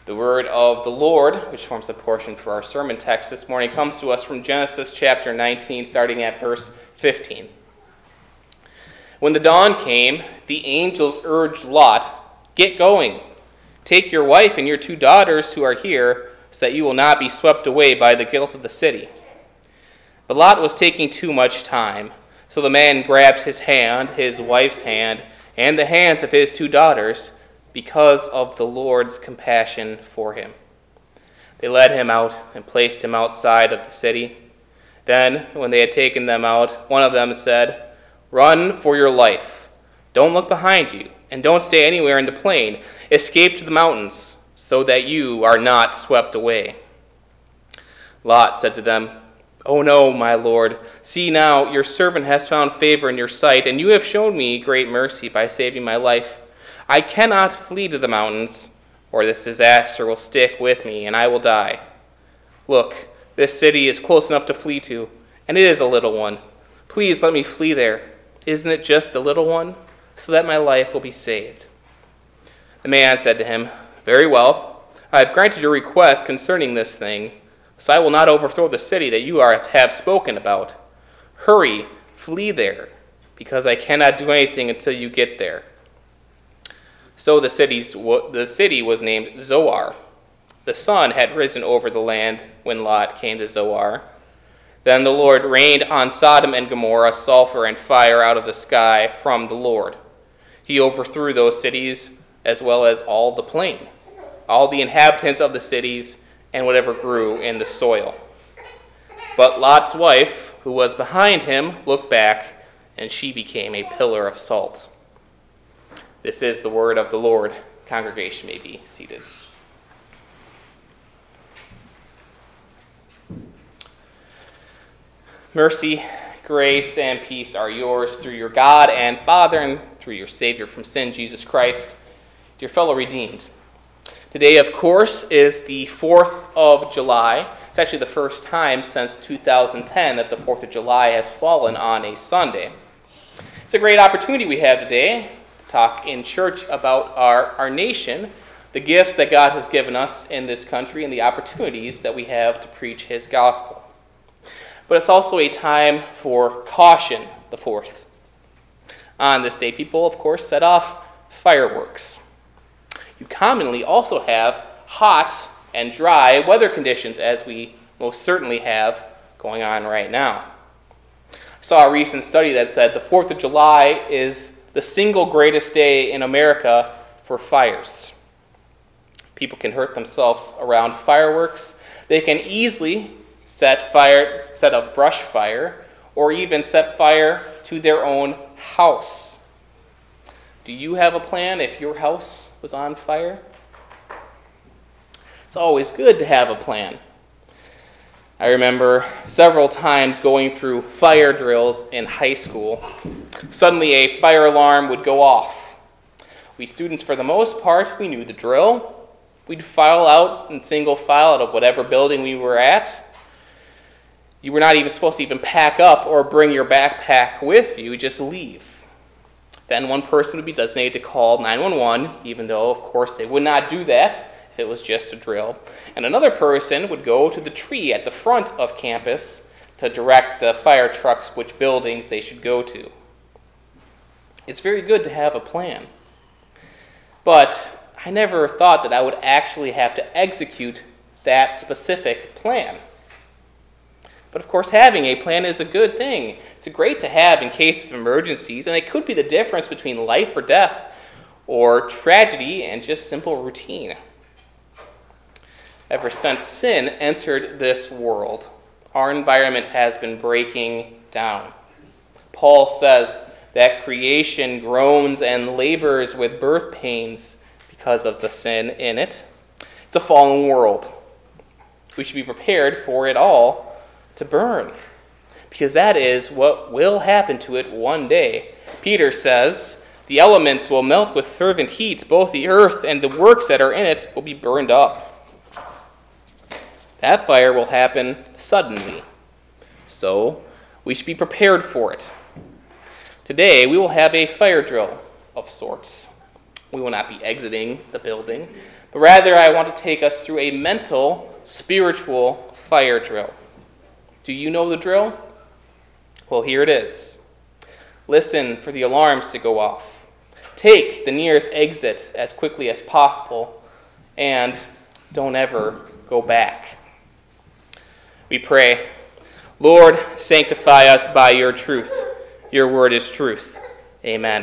The word of the Lord, which forms a portion for our sermon text this morning, comes to us from Genesis chapter 19, starting at verse 15. When the dawn came, the angels urged Lot, "Get going. Take your wife and your 2 daughters who are here, so that you will not be swept away by the guilt of the city." But Lot was taking too much time, so the man grabbed his hand, his wife's hand, and the hands of his 2 daughters, because of the Lord's compassion for him. They led him out and placed him outside of the city. Then, when they had taken them out, one of them said, "Run for your life. Don't look behind you, and don't stay anywhere in the plain. Escape to the mountains, so that you are not swept away." Lot said to them, "Oh no, my lord. See now, your servant has found favor in your sight, and you have shown me great mercy by saving my life. I cannot flee to the mountains, or this disaster will stick with me, and I will die. Look, this city is close enough to flee to, and it is a little one. Please let me flee there. Isn't it just a little one, so that my life will be saved?" The man said to him, "Very well. I have granted your request concerning this thing, so I will not overthrow the city that you have spoken about. Hurry, flee there, because I cannot do anything until you get there." So the city was named Zoar. The sun had risen over the land when Lot came to Zoar. Then the Lord rained on Sodom and Gomorrah sulfur and fire out of the sky from the Lord. He overthrew those cities as well as all the plain, all the inhabitants of the cities, and whatever grew in the soil. But Lot's wife, who was behind him, looked back, and she became a pillar of salt. This is the word of the Lord. Congregation may be seated. Mercy, grace, and peace are yours through your God and Father and through your Savior from sin, Jesus Christ. Dear fellow redeemed, today, of course, is the 4th of July. It's actually the first time since 2010 that the 4th of July has fallen on a Sunday. It's a great opportunity we have today to talk in church about our nation, the gifts that God has given us in this country, and the opportunities that we have to preach his gospel. But it's also a time for caution, the 4th. On this day, people, of course, set off fireworks. You commonly also have hot and dry weather conditions, as we most certainly have going on right now. I saw a recent study that said the 4th of July is the single greatest day in America for fires. People can hurt themselves around fireworks. They can easily set a brush fire, or even set fire to their own house. Do you have a plan if your house was on fire? It's always good to have a plan. I remember several times going through fire drills in high school. Suddenly a fire alarm would go off. We students, for the most part, we knew the drill. We'd file out in single file out of whatever building we were at. You were not even supposed to even pack up or bring your backpack with you, just leave. Then one person would be designated to call 911, even though, of course, they would not do that if it was just a drill. And another person would go to the tree at the front of campus to direct the fire trucks which buildings they should go to. It's very good to have a plan. But I never thought that I would actually have to execute that specific plan. But of course, having a plan is a good thing. It's great to have in case of emergencies, and it could be the difference between life or death, or tragedy and just simple routine. Ever since sin entered this world, our environment has been breaking down. Paul says that creation groans and labors with birth pains because of the sin in it. It's a fallen world. We should be prepared for it all to burn, because that is what will happen to it one day. Peter says, "The elements will melt with fervent heat, both the earth and the works that are in it will be burned up." That fire will happen suddenly, so we should be prepared for it. Today, we will have a fire drill of sorts. We will not be exiting the building, but rather I want to take us through a mental, spiritual fire drill. Do you know the drill? Well, here it is. Listen for the alarms to go off. Take the nearest exit as quickly as possible, and don't ever go back. We pray, Lord, sanctify us by your truth. Your word is truth. Amen.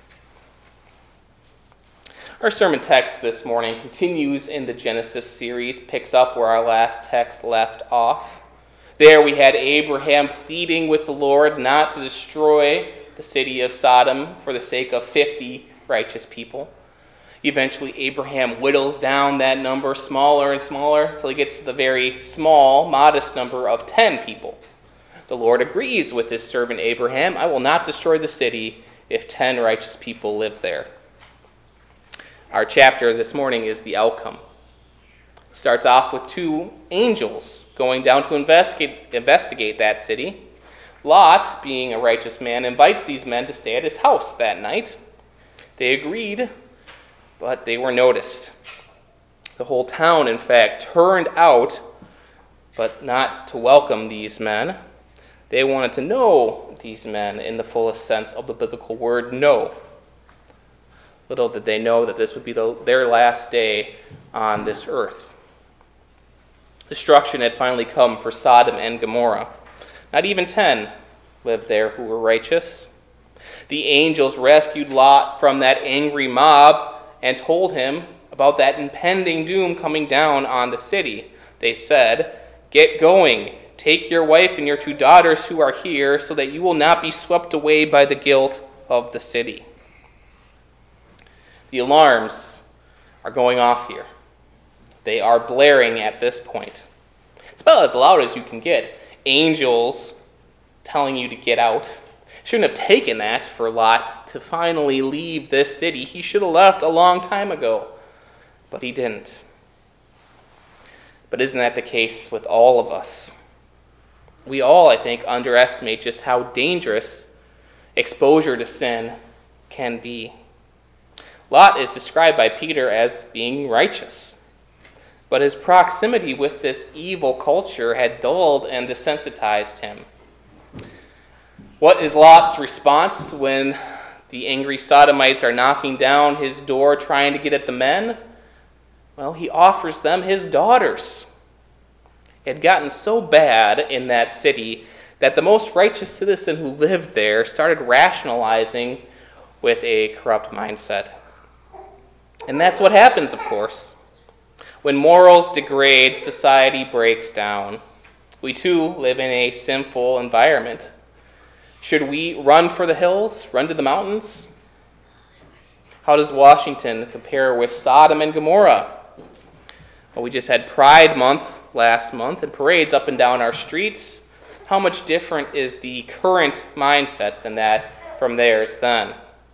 Our sermon text this morning continues in the Genesis series, picks up where our last text left off. There we had Abraham pleading with the Lord not to destroy the city of Sodom for the sake of 50 righteous people. Eventually, Abraham whittles down that number smaller and smaller until he gets to the very small, modest number of 10 people. The Lord agrees with his servant Abraham, I will not destroy the city if 10 righteous people live there. Our chapter this morning is the outcome. It starts off with 2 angels going down to investigate that city. Lot, being a righteous man, invites these men to stay at his house that night. They agreed, but they were noticed. The whole town, in fact, turned out, but not to welcome these men. They wanted to know these men in the fullest sense of the biblical word know. Little did they know that this would be their last day on this earth. Destruction had finally come for Sodom and Gomorrah. Not even 10 lived there who were righteous. The angels rescued Lot from that angry mob and told him about that impending doom coming down on the city. They said, "Get going. Take your wife and your 2 daughters who are here so that you will not be swept away by the guilt of the city." The alarms are going off here. They are blaring at this point. It's about as loud as you can get. Angels telling you to get out. Shouldn't have taken that for Lot to finally leave this city. He should have left a long time ago, but he didn't. But isn't that the case with all of us? We all, I think, underestimate just how dangerous exposure to sin can be. Lot is described by Peter as being righteous, but his proximity with this evil culture had dulled and desensitized him. What is Lot's response when the angry Sodomites are knocking down his door trying to get at the men? Well, he offers them his daughters. It had gotten so bad in that city that the most righteous citizen who lived there started rationalizing with a corrupt mindset. And that's what happens, of course. When morals degrade, society breaks down. We too live in a sinful environment. Should we run for the hills, run to the mountains? How does Washington compare with Sodom and Gomorrah? Well, we just had Pride Month last month and parades up and down our streets. How much different is the current mindset than that from theirs then?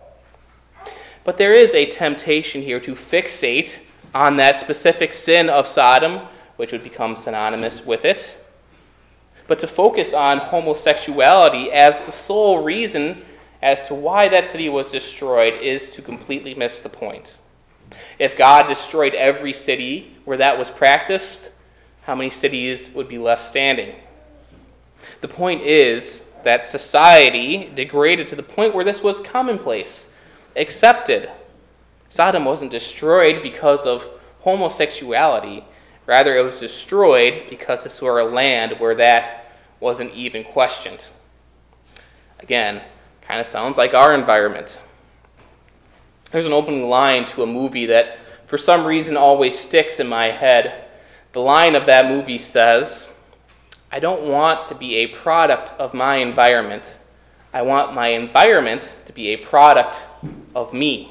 But there is a temptation here to fixate on that specific sin of Sodom, which would become synonymous with it, but to focus on homosexuality as the sole reason as to why that city was destroyed is to completely miss the point. If God destroyed every city where that was practiced, how many cities would be left standing? The point is that society degraded to the point where this was commonplace, accepted. Sodom wasn't destroyed because of homosexuality. Rather, it was destroyed because this were a land where that wasn't even questioned. Again, kind of sounds like our environment. There's an opening line to a movie that for some reason always sticks in my head. The line of that movie says, "I don't want to be a product of my environment. I want my environment to be a product of me."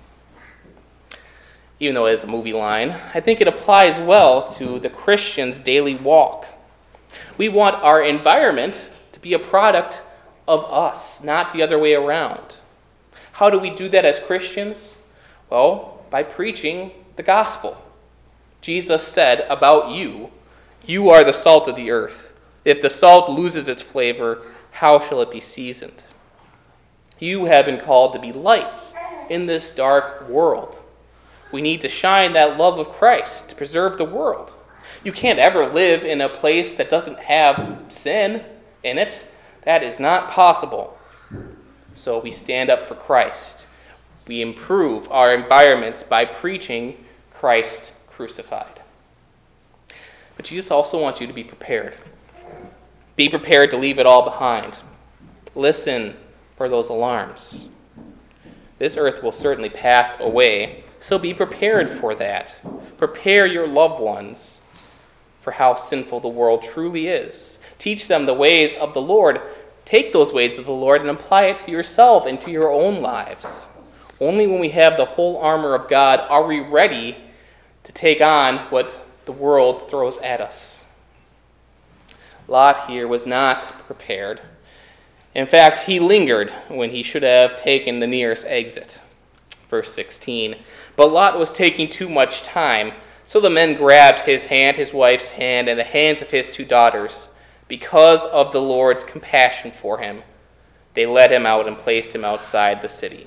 Even though it is a movie line, I think it applies well to the Christian's daily walk. We want our environment to be a product of us, not the other way around. How do we do that as Christians? Well, by preaching the gospel. Jesus said about you, "You are the salt of the earth. If the salt loses its flavor, how shall it be seasoned?" You have been called to be lights in this dark world. We need to shine that love of Christ to preserve the world. You can't ever live in a place that doesn't have sin in it. That is not possible. So we stand up for Christ. We improve our environments by preaching Christ crucified. But Jesus also wants you to be prepared. Be prepared to leave it all behind. Listen for those alarms. This earth will certainly pass away, so be prepared for that. Prepare your loved ones for how sinful the world truly is. Teach them the ways of the Lord. Take those ways of the Lord and apply it to yourself and to your own lives. Only when we have the whole armor of God are we ready to take on what the world throws at us. Lot here was not prepared. In fact, he lingered when he should have taken the nearest exit. Verse 16. But Lot was taking too much time, so the men grabbed his hand, his wife's hand, and the hands of his 2 daughters. Because of the Lord's compassion for him, they led him out and placed him outside the city.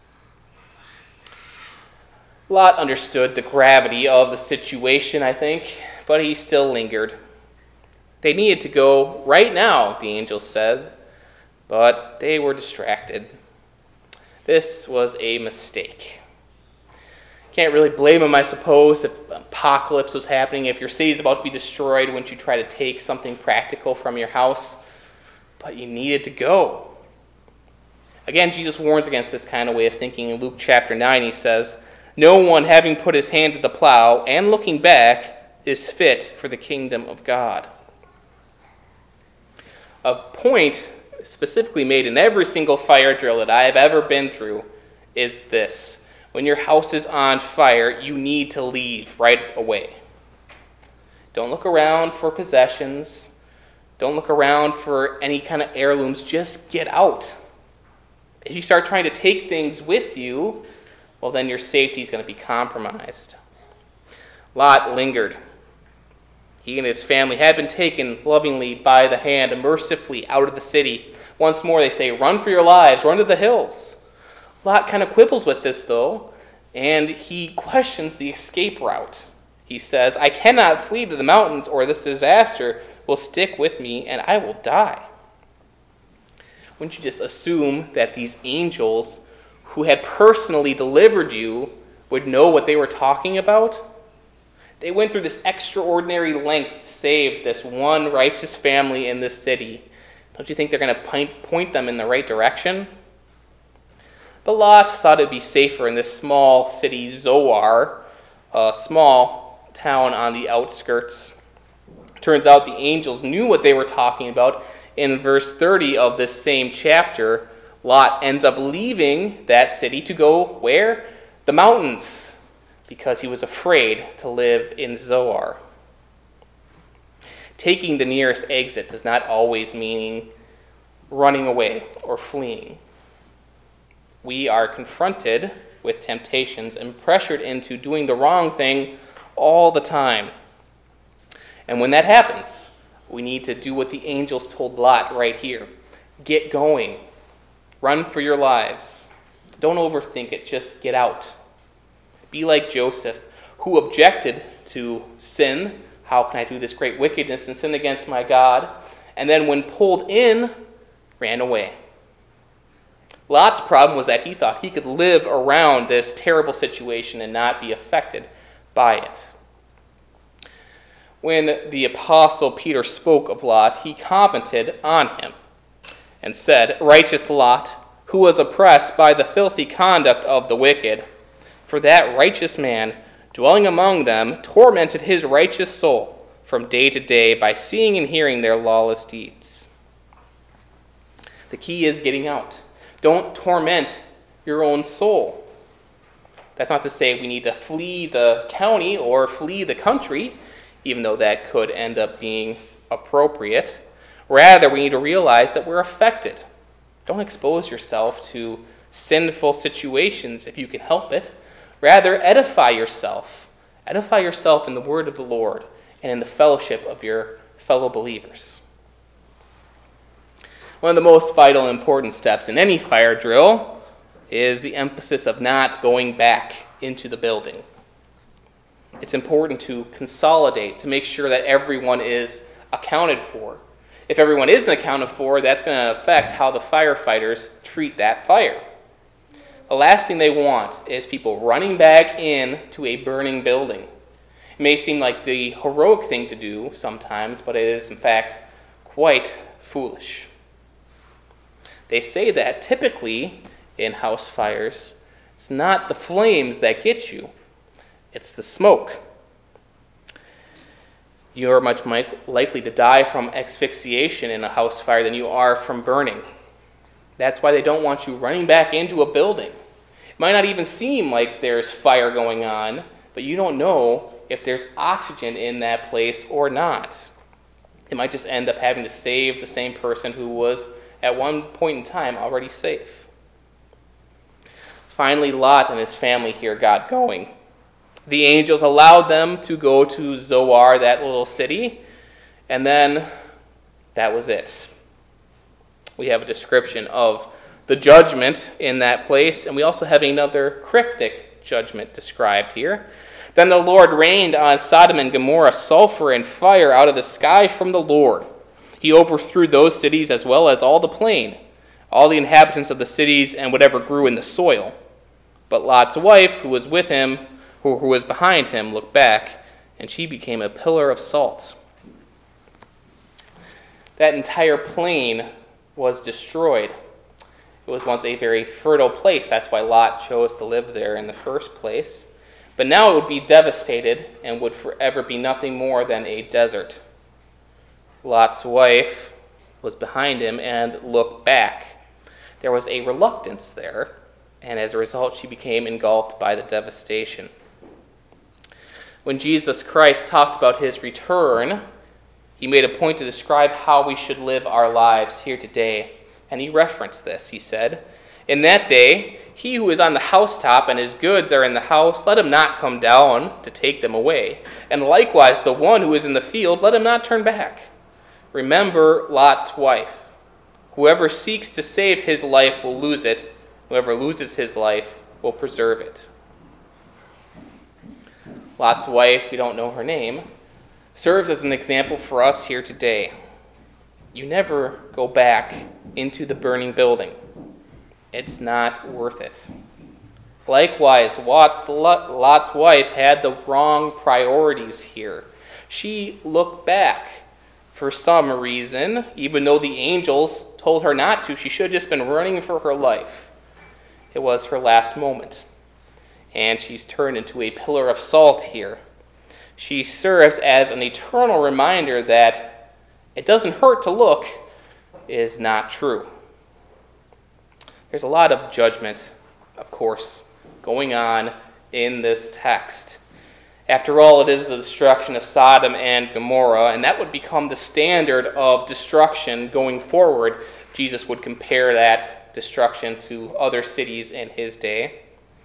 Lot understood the gravity of the situation, I think, but he still lingered. They needed to go right now, the angel said, but they were distracted. This was a mistake. Can't really blame them, I suppose, if apocalypse was happening. If your city's about to be destroyed, wouldn't you try to take something practical from your house? But you needed to go. Again, Jesus warns against this kind of way of thinking. In Luke chapter 9, he says, "No one having put his hand to the plow and looking back is fit for the kingdom of God." A point specifically made in every single fire drill that I have ever been through is this. When your house is on fire, you need to leave right away. Don't look around for possessions. Don't look around for any kind of heirlooms. Just get out. If you start trying to take things with you, well, then your safety is going to be compromised. Lot lingered. He and his family had been taken lovingly by the hand and mercifully out of the city. Once more, they say, "Run for your lives, run to the hills." Lot kind of quibbles with this, though, and he questions the escape route. He says, "I cannot flee to the mountains, or this disaster will stick with me, and I will die." Wouldn't you just assume that these angels who had personally delivered you would know what they were talking about? They went through this extraordinary length to save this one righteous family in this city. Don't you think they're going to point them in the right direction? But Lot thought it would be safer in this small city, Zoar, a small town on the outskirts. Turns out the angels knew what they were talking about. In verse 30 of this same chapter, Lot ends up leaving that city to go where? The mountains, because he was afraid to live in Zoar. Taking the nearest exit does not always mean running away or fleeing. We are confronted with temptations and pressured into doing the wrong thing all the time. And when that happens, we need to do what the angels told Lot right here. Get going. Run for your lives. Don't overthink it. Just get out. Be like Joseph, who objected to sin. How can I do this great wickedness and sin against my God? And then when pulled in, ran away. Lot's problem was that he thought he could live around this terrible situation and not be affected by it. When the apostle Peter spoke of Lot, he commented on him and said, "Righteous Lot, who was oppressed by the filthy conduct of the wicked, for that righteous man, dwelling among them, tormented his righteous soul from day to day by seeing and hearing their lawless deeds." The key is getting out. Don't torment your own soul. That's not to say we need to flee the county or flee the country, even though that could end up being appropriate. Rather, we need to realize that we're affected. Don't expose yourself to sinful situations if you can help it. Rather, edify yourself. Edify yourself in the word of the Lord and in the fellowship of your fellow believers. One of the most vital and important steps in any fire drill is the emphasis of not going back into the building. It's important to consolidate, to make sure that everyone is accounted for. If everyone isn't accounted for, that's going to affect how the firefighters treat that fire. The last thing they want is people running back into a burning building. It may seem like the heroic thing to do sometimes, but it is in fact quite foolish. They say that typically in house fires, it's not the flames that get you, it's the smoke. You're much likely to die from asphyxiation in a house fire than you are from burning. That's why they don't want you running back into a building. It might not even seem like there's fire going on, but you don't know if there's oxygen in that place or not. It might just end up having to save the same person who was at one point in time already safe. Finally, Lot and his family here got going. The angels allowed them to go to Zoar, that little city, and then that was it. We have a description of the judgment in that place, and we also have another cryptic judgment described here. Then the Lord rained on Sodom and Gomorrah sulfur and fire out of the sky from the Lord. He overthrew those cities as well as all the plain, all the inhabitants of the cities and whatever grew in the soil. But Lot's wife, who was with him, who was behind him, looked back, and she became a pillar of salt. That entire plain was destroyed. It was once a very fertile place. That's why Lot chose to live there in the first place. But now it would be devastated and would forever be nothing more than a desert. Lot's wife was behind him and looked back. There was a reluctance there, and as a result, she became engulfed by the devastation. When Jesus Christ talked about his return, he made a point to describe how we should live our lives here today. And he referenced this. He said, "In that day, he who is on the housetop and his goods are in the house, let him not come down to take them away. And likewise, the one who is in the field, let him not turn back. Remember Lot's wife. Whoever seeks to save his life will lose it. Whoever loses his life will preserve it." Lot's wife, we don't know her name, serves as an example for us here today. You never go back into the burning building. It's not worth it. Likewise, Lot's wife had the wrong priorities here. She looked back for some reason, even though the angels told her not to. She should have just been running for her life. It was her last moment. And she's turned into a pillar of salt here. She serves as an eternal reminder that it doesn't hurt to look is not true. There's a lot of judgment, of course, going on in this text. After all, it is the destruction of Sodom and Gomorrah, and that would become the standard of destruction going forward. Jesus would compare that destruction to other cities in his day.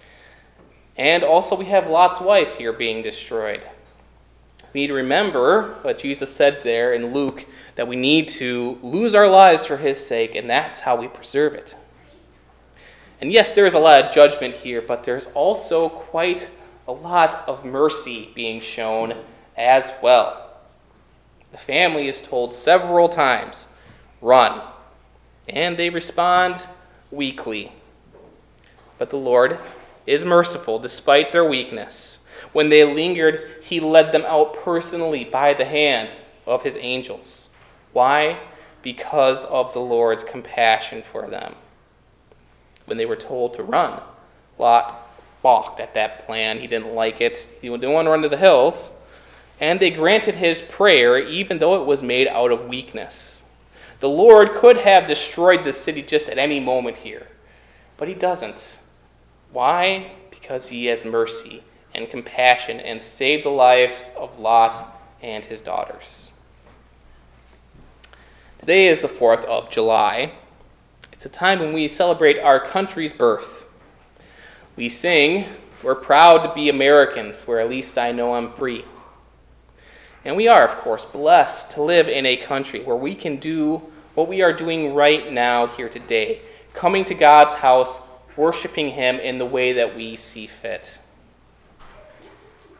And also we have Lot's wife here being destroyed. We need to remember what Jesus said there in Luke, that we need to lose our lives for his sake, and that's how we preserve it. And yes, there is a lot of judgment here, but there's also quite a lot of mercy being shown as well. The family is told several times, "Run," and they respond weakly. But the Lord is merciful despite their weakness. When they lingered, he led them out personally by the hand of his angels. Why? Because of the Lord's compassion for them. When they were told to run, Lot balked at that plan. He didn't like it. He didn't want to run to the hills. And they granted his prayer even though it was made out of weakness. The Lord could have destroyed the city just at any moment here, but he doesn't. Why? Because he has mercy and compassion and saved the lives of Lot and his daughters. Today is the 4th of July. It's a time when we celebrate our country's birth. We sing, "We're proud to be Americans, where at least I know I'm free." And we are, of course, blessed to live in a country where we can do what we are doing right now here today, coming to God's house, worshiping him in the way that we see fit.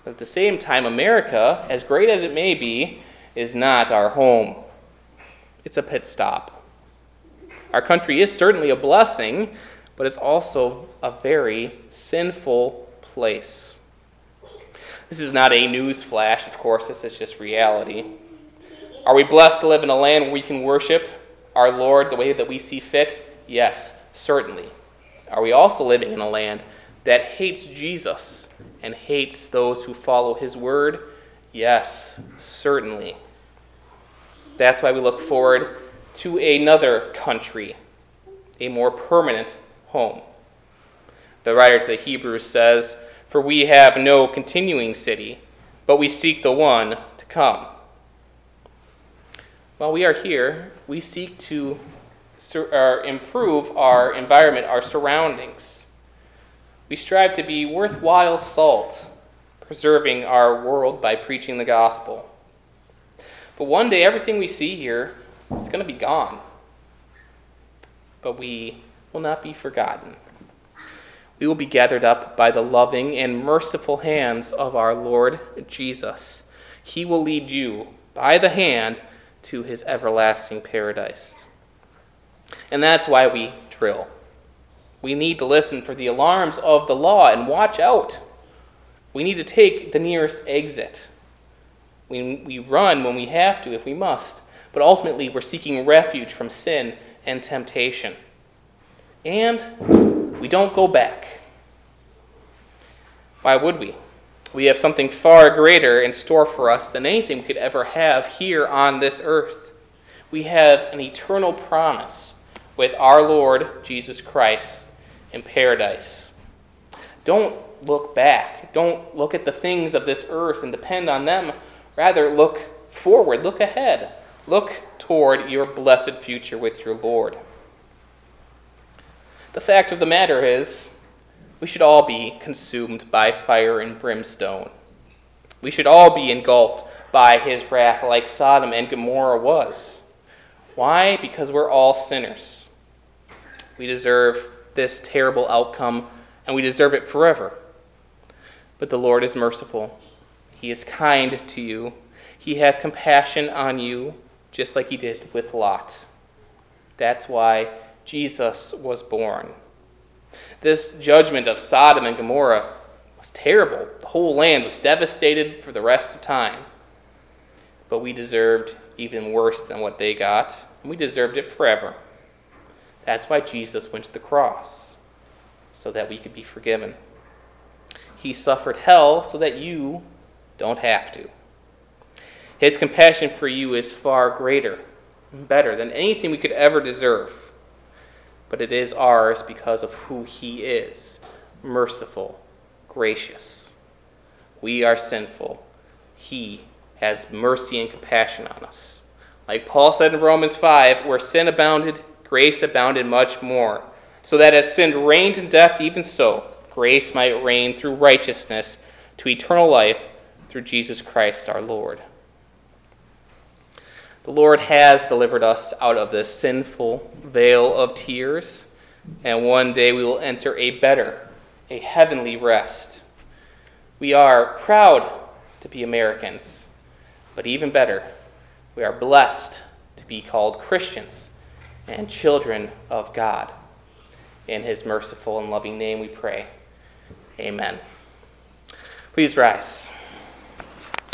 But at the same time, America, as great as it may be, is not our home. It's a pit stop. Our country is certainly a blessing, but it's also a very sinful place. This is not a news flash, of course, this is just reality. Are we blessed to live in a land where we can worship our Lord the way that we see fit? Yes, certainly. Are we also living in a land that hates Jesus and hates those who follow his word? Yes, certainly. That's why we look forward to another country, a more permanent home. The writer to the Hebrews says, "For we have no continuing city, but we seek the one to come." While we are here, we seek to improve our environment, our surroundings. We strive to be worthwhile salt, preserving our world by preaching the gospel. But one day, everything we see here is going to be gone. But we will not be forgotten. We will be gathered up by the loving and merciful hands of our Lord Jesus. He will lead you by the hand to his everlasting paradise. And that's why we drill. We need to listen for the alarms of the law and watch out. We need to take the nearest exit. We run when we have to, if we must. But ultimately, we're seeking refuge from sin and temptation. And we don't go back. Why would we? We have something far greater in store for us than anything we could ever have here on this earth. We have an eternal promise with our Lord Jesus Christ in paradise. Don't look back. Don't look at the things of this earth and depend on them. Rather, look forward. Look ahead. Look toward your blessed future with your Lord. The fact of the matter is, we should all be consumed by fire and brimstone. We should all be engulfed by his wrath like Sodom and Gomorrah was. Why? Because we're all sinners. We deserve this terrible outcome, and we deserve it forever. But the Lord is merciful. He is kind to you. He has compassion on you, just like he did with Lot. That's why Jesus was born. This judgment of Sodom and Gomorrah was terrible. The whole land was devastated for the rest of time. But we deserved even worse than what they got, and we deserved it forever. That's why Jesus went to the cross, so that we could be forgiven. He suffered hell so that you don't have to. His compassion for you is far greater and better than anything we could ever deserve. But it is ours because of who he is, merciful, gracious. We are sinful. He has mercy and compassion on us. Like Paul said in Romans 5, where sin abounded, grace abounded much more, so that as sin reigned in death, even so, grace might reign through righteousness to eternal life through Jesus Christ our Lord. The Lord has delivered us out of this sinful vale of tears, and one day we will enter a better, a heavenly rest. We are proud to be Americans, but even better, we are blessed to be called Christians and children of God. In his merciful and loving name we pray. Amen. Please rise.